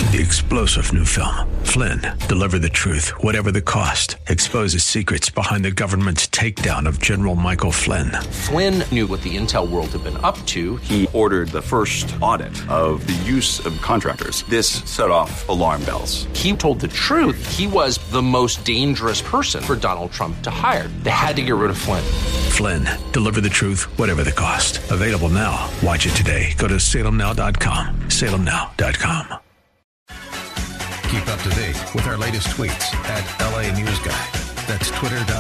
The explosive new film, Flynn, deliver the truth, whatever the cost, exposes secrets behind the government's takedown of General Michael Flynn. Flynn knew what the intel world had been up to. He ordered the first audit of the use of contractors. This set off alarm bells. He told the truth. He was the most dangerous person for Donald Trump to hire. They had to get rid of Flynn. Flynn, deliver the truth, whatever the cost. Available now. Watch it today. Go to salemnow.com. salemnow.com. Keep up to date with our latest tweets at LA News Guy. That's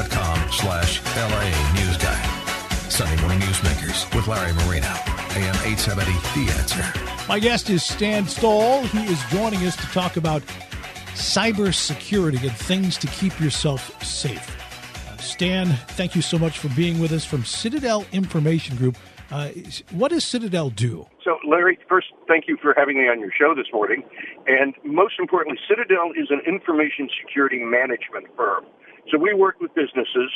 twitter.com/LA News Guy. Sunday Morning Newsmakers with Larry Marino. AM 870, The Answer. My guest is Stan Stoll. He is joining us to talk about cybersecurity and things to keep yourself safe. Stan, thank you so much for being with us from Citadel Information Group. What does Citadel do? So, Larry, first, thank you for having me on your show this morning. And most importantly, Citadel is an information security management firm. So we work with businesses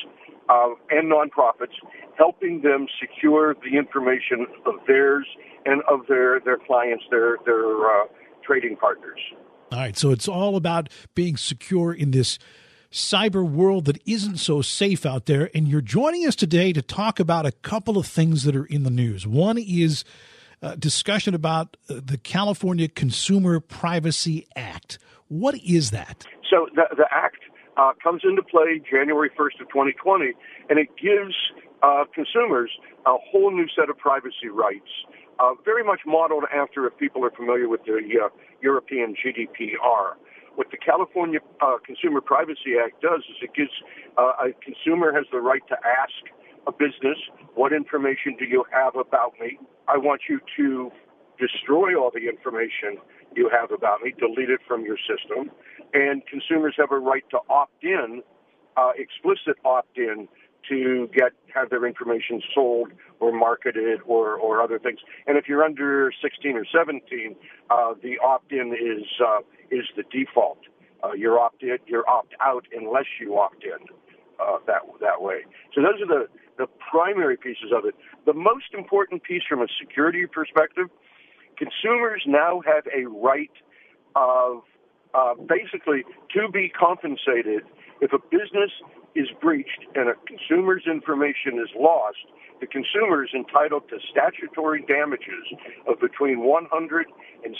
and nonprofits, helping them secure the information of theirs and of their clients, their trading partners. All right, so it's all about being secure in this cyber world that isn't so safe out there. And you're joining us today to talk about a couple of things that are in the news. One is a discussion about the California Consumer Privacy Act. What is that? So the act comes into play January 1st of 2020, and it gives consumers a whole new set of privacy rights, very much modeled after, if people are familiar with the European GDPR. What the California Consumer Privacy Act does is it gives a consumer has the right to ask a business, what information do you have about me? I want you to destroy all the information you have about me, delete it from your system. And consumers have a right to opt in, explicit opt-in, to have their information sold or marketed or other things. And if you're under 16 or 17, the opt-in is the default. You're opt-out unless you opt-in that way. So those are the primary pieces of it. The most important piece from a security perspective, consumers now have a right of basically to be compensated if a business is breached and a consumer's information is lost. The consumer is entitled to statutory damages of between $100 and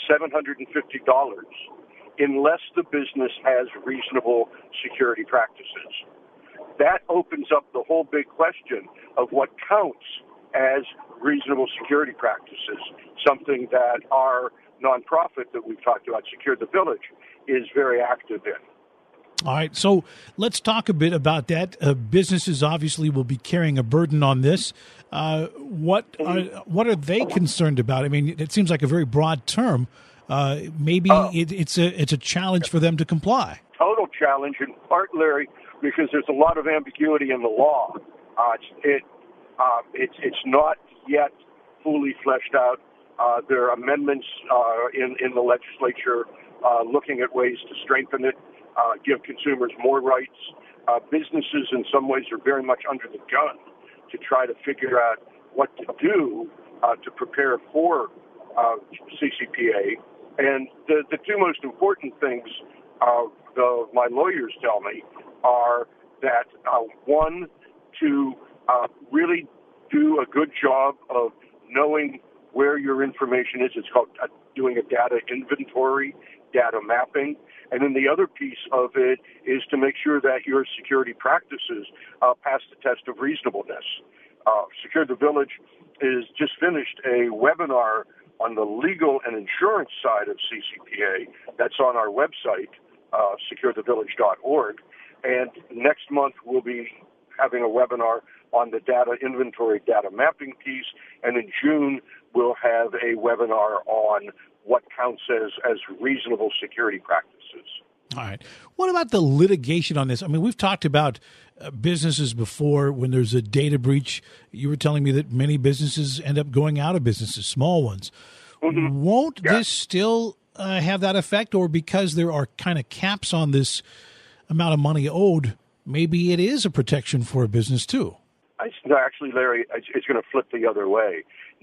$750 unless the business has reasonable security practices. That opens up the whole big question of what counts as reasonable security practices, something that our nonprofit that we've talked about, Secure the Village, is very active in. All right, so let's talk a bit about that. Businesses obviously will be carrying a burden on this. What are they concerned about? I mean, it seems like a very broad term. Maybe it's a challenge for them to comply. Total challenge, in part, Larry, because there's a lot of ambiguity in the law. It's not yet fully fleshed out. There are amendments in the legislature looking at ways to strengthen it. Give consumers more rights. Businesses in some ways are very much under the gun to try to figure out what to do to prepare for CCPA. And the two most important things my lawyers tell me are that, one, to really do a good job of knowing where your information is. It's called doing a data inventory, data mapping. And then the other piece of it is to make sure that your security practices pass the test of reasonableness. Secure the Village is just finished a webinar on the legal and insurance side of CCPA. That's on our website, securethevillage.org. And next month we'll be having a webinar on the data inventory, data mapping piece. And in June we'll have a webinar on what counts as reasonable security practices. All right. What about the litigation on this? I mean, we've talked about businesses before when there's a data breach. You were telling me that many businesses end up going out of businesses, small ones. Mm-hmm. Won't this still have that effect? Or because there are kind of caps on this amount of money owed, maybe it is a protection for a business too? No, actually, Larry, it's going to flip the other way.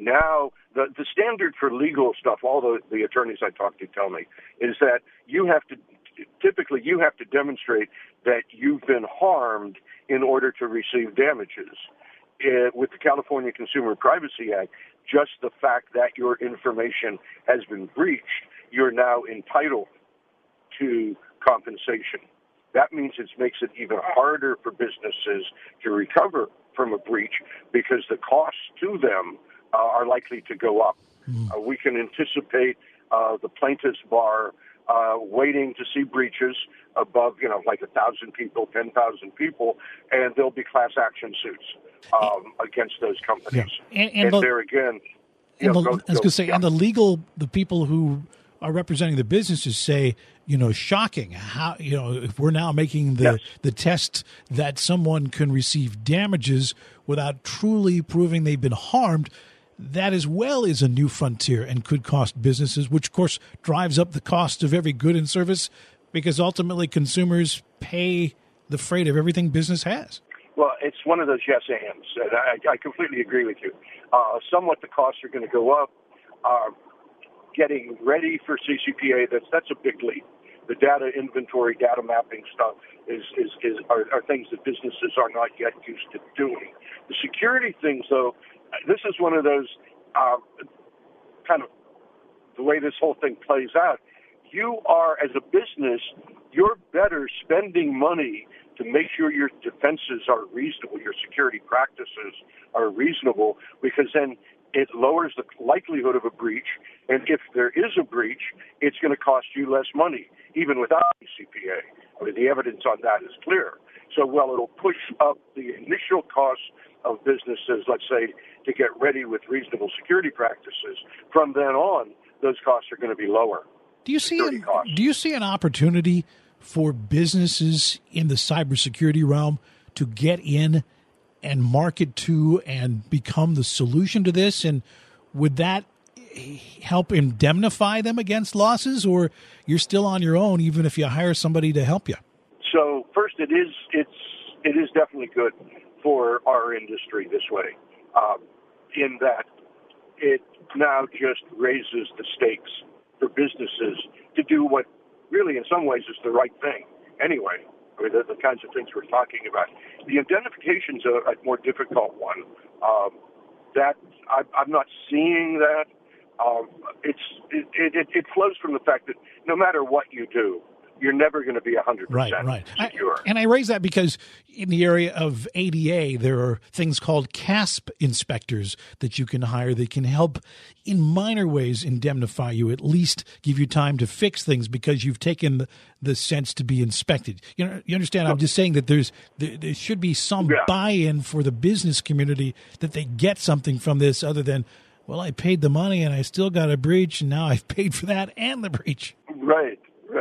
Now, the standard for legal stuff, all the attorneys I talk to tell me, is that you have to demonstrate that you've been harmed in order to receive damages. With the California Consumer Privacy Act, just the fact that your information has been breached, you're now entitled to compensation. That means it makes it even harder for businesses to recover from a breach because the costs to them are likely to go up. We can anticipate the plaintiff's bar waiting to see breaches above, like 1,000 people, 10,000 people, and there'll be class action suits against those companies. Yeah. And there again, and the people who are representing the businesses say, shocking how, if we're now making the test that someone can receive damages without truly proving they've been harmed, that as well is a new frontier and could cost businesses, which of course drives up the cost of every good and service because ultimately consumers pay the freight of everything business has. Well, it's one of those yes ands, and I completely agree with you. Somewhat the costs are going to go up. Getting ready for CCPA, that's a big leap. The data inventory, data mapping stuff are things that businesses are not yet used to doing. The security things, though, this is one of those kind of the way this whole thing plays out. You are, as a business, you're better spending money to make sure your defenses are reasonable, your security practices are reasonable, because then it lowers the likelihood of a breach. And if there is a breach, it's going to cost you less money, even without CCPA. I mean, the evidence on that is clear. So, it'll push up the initial cost of businesses, let's say, to get ready with reasonable security practices. From then on, those costs are going to be lower. Do you see an opportunity for businesses in the cybersecurity realm to get in and market to and become the solution to this? And would that help indemnify them against losses, or you're still on your own even if you hire somebody to help you? So first, it is definitely good for our industry this way, in that it now just raises the stakes for businesses to do what really in some ways is the right thing anyway. I mean, the kinds of things we're talking about. The indemnification's a more difficult one. That I'm not seeing that. It flows from the fact that no matter what you do, you're never going to be 100% secure. And I raise that because in the area of ADA, there are things called CASP inspectors that you can hire that can help in minor ways indemnify you, at least give you time to fix things because you've taken the sense to be inspected. You understand? I'm just saying that there should be some buy-in for the business community that they get something from this other than, well, I paid the money and I still got a breach and now I've paid for that and the breach. Right.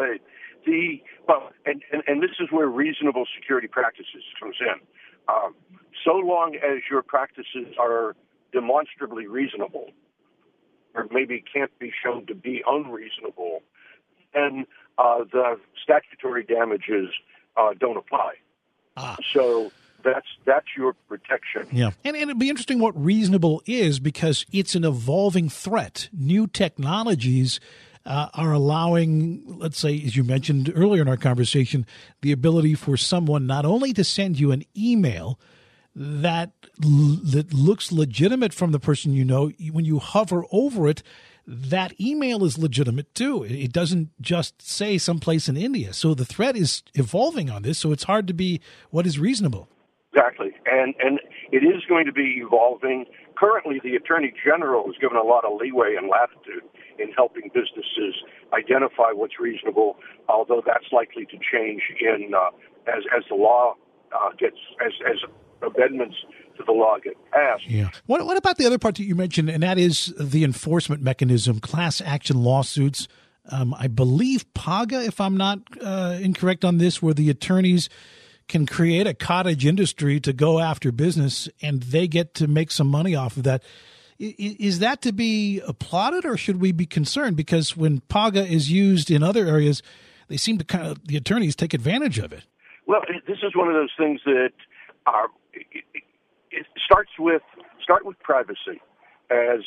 And this is where reasonable security practices comes in. So long as your practices are demonstrably reasonable, or maybe can't be shown to be unreasonable, then the statutory damages don't apply. So that's your protection. Yeah, and it'd be interesting what reasonable is because it's an evolving threat. New technologies are allowing, let's say, as you mentioned earlier in our conversation, the ability for someone not only to send you an email that looks legitimate from the person you know, when you hover over it, that email is legitimate too. It doesn't just say someplace in India. So the threat is evolving on this, so it's hard to be what is reasonable. Exactly. And it is going to be evolving. Currently, the Attorney General is given a lot of leeway and latitude in helping businesses identify what's reasonable, although that's likely to change as the law gets, as amendments to the law get passed. Yeah. What about the other part that you mentioned, and that is the enforcement mechanism, class action lawsuits? I believe PAGA, if I'm not incorrect on this, where the attorneys can create a cottage industry to go after business and they get to make some money off of that. Is that to be applauded or should we be concerned? Because when PAGA is used in other areas, they seem to the attorneys take advantage of it. Well, this is one of those things that it start with privacy. as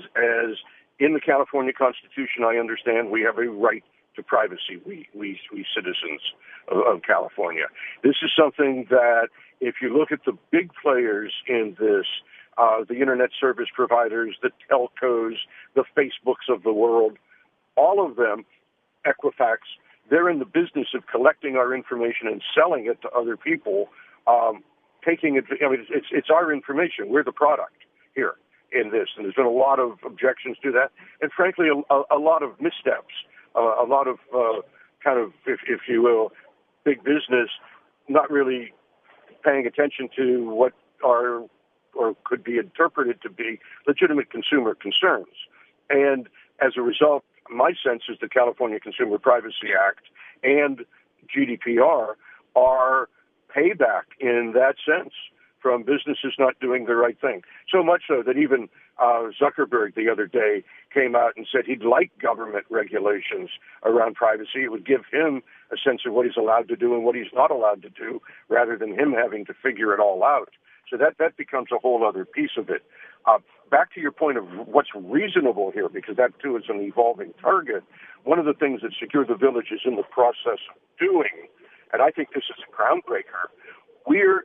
in the California Constitution, I understand we have a right to privacy. We citizens of California. This is something that, if you look at the big players in this, the internet service providers, the telcos, the Facebooks of the world, all of them, Equifax, they're in the business of collecting our information and selling it to other people. Taking it, it's our information. We're the product here in this, and there's been a lot of objections to that, and frankly, a lot of missteps, a lot of kind of, if you will, big business not really paying attention to what are or could be interpreted to be legitimate consumer concerns. And as a result, my sense is the California Consumer Privacy Act and GDPR are payback in that sense from businesses not doing the right thing. So much so that even Zuckerberg the other day came out and said he'd like government regulations around privacy. It would give him a sense of what he's allowed to do and what he's not allowed to do, rather than him having to figure it all out. So that becomes a whole other piece of it. Back to your point of what's reasonable here, because that too is an evolving target. One of the things that Secure the Village is in the process of doing, and I think this is a groundbreaker, we're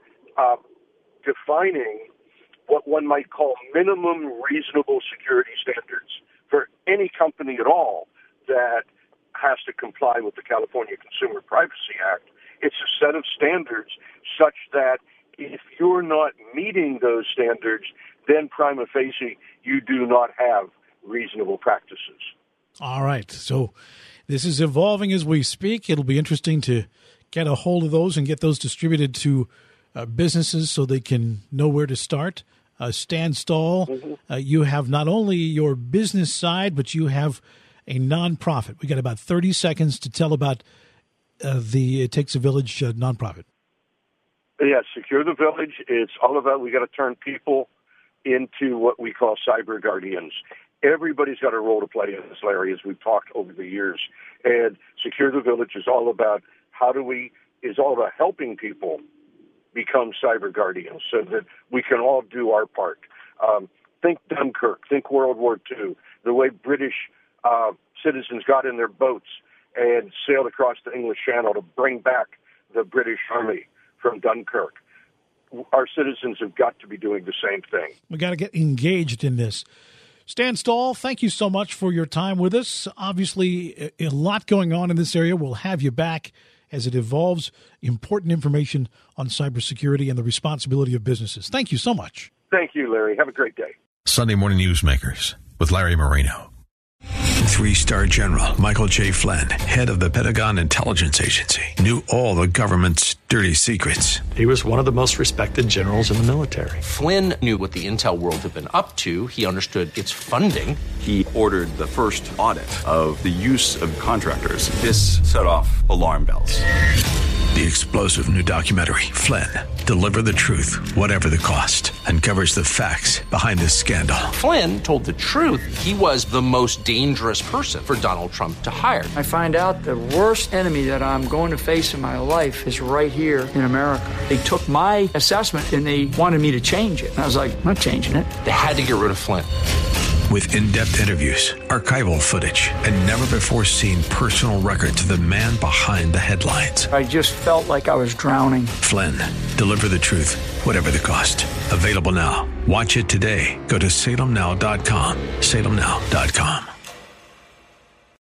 defining what one might call minimum reasonable security standards for any company at all that has to comply with the California Consumer Privacy Act. It's a set of standards such that if you're not meeting those standards, then prima facie, you do not have reasonable practices. All right. So this is evolving as we speak. It'll be interesting to get a hold of those and get those distributed to businesses so they can know where to start. Stan Stahl, you have not only your business side, but you have a nonprofit. We got about 30 seconds to tell about the It Takes a Village nonprofit. Yes, Secure the Village. It's all about, we got to turn people into what we call cyber guardians. Everybody's got a role to play in this, Larry, as we've talked over the years. And Secure the Village is all about helping people become cyber guardians so that we can all do our part. Think Dunkirk, think World War II, the way British citizens got in their boats and sailed across the English Channel to bring back the British Army from Dunkirk. Our citizens have got to be doing the same thing. We got to get engaged in this. Stan Stahl, thank you so much for your time with us. Obviously, a lot going on in this area. We'll have you back as it evolves. Important information on cybersecurity and the responsibility of businesses. Thank you so much. Thank you, Larry. Have a great day. Sunday Morning Newsmakers with Larry Marino. 3-star General Michael J. Flynn, head of the Pentagon Intelligence Agency, knew all the government's dirty secrets. He was one of the most respected generals in the military. Flynn knew what the intel world had been up to. He understood its funding. He ordered the first audit of the use of contractors. This set off alarm bells. The explosive new documentary, Flynn, Deliver the Truth, Whatever the Cost, uncovers the facts behind this scandal. Flynn told the truth. He was the most dangerous person for Donald Trump to hire. I find out the worst enemy that I'm going to face in my life is right here in America. They took my assessment and they wanted me to change it. And I was like, I'm not changing it. They had to get rid of Flynn. With in-depth interviews, archival footage, and never-before-seen personal records of the man behind the headlines. I just felt like I was drowning. Flynn, Deliver the Truth, Whatever the Cost. Available now. Watch it today. Go to salemnow.com. salemnow.com.